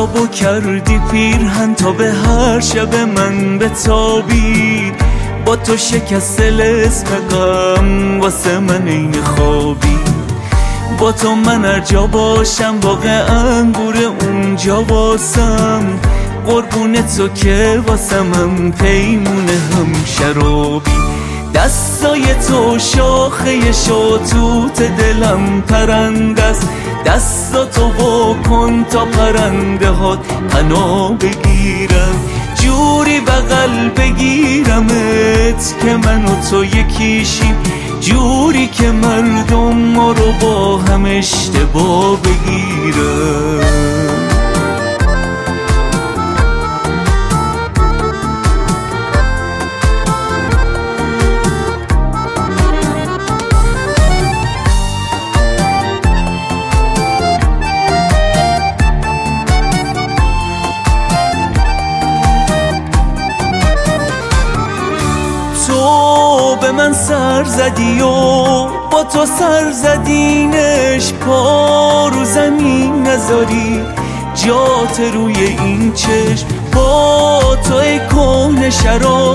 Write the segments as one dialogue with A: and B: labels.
A: دستابو کردی پیرهن تا به هر شب من بتابی، با تو شکست اسم غم واسه من این خوابی. با تو من هر جا باشم باغ انگور اونجا واسم، قربون تو که واسمم پیمونه هم شرابی. دستای تو شاخه شاتوت دلم پرنده است، دستاتو واکن تا پرنده هات پناه بگیرم، جوری بغل بگیرمت که من و تو یکیشیم، جوری که مردم ما رو با هم اشتباه بگیرم. تو به من سر زدی و با تو سر زدینش، پا رو زمین نذاری جات روی این چشم. با تو ای کهنه شراب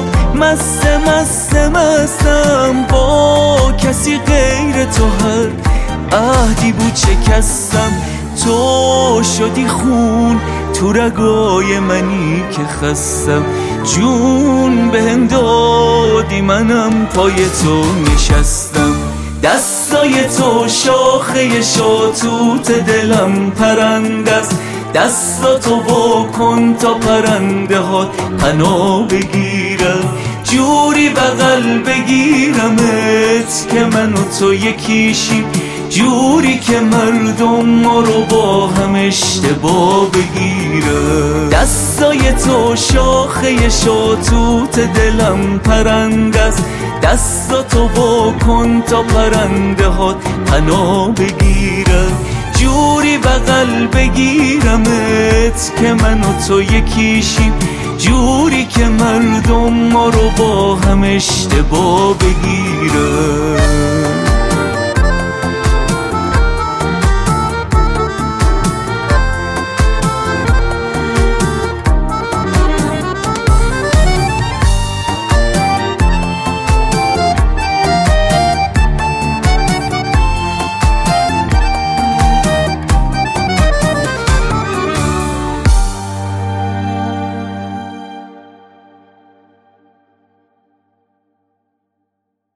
A: مستم، با کسی غیر تو هر عهدی بود شکستم. تو شدی خون تو رگای منی که خستم، جون بهم دادی منم پای تو نشستم. دستای تو شاخه شاتوت دلم پرنده است، دستاتو واکن تا پرنده هات پناه بگیرم، جوری بغل بگیرمت که من و تو یکیشیم، جوری که مردم ما رو با هم اشتباه بگیرم. دستای تو شاخه شاتوت دلم پرنده است، دستاتو واکن تا پرنده هات پناه بگیرم، جوری بغل بگیرمت که من و تو یکیشیم، جوری که مردم ما رو با هم اشتباه بگیرم.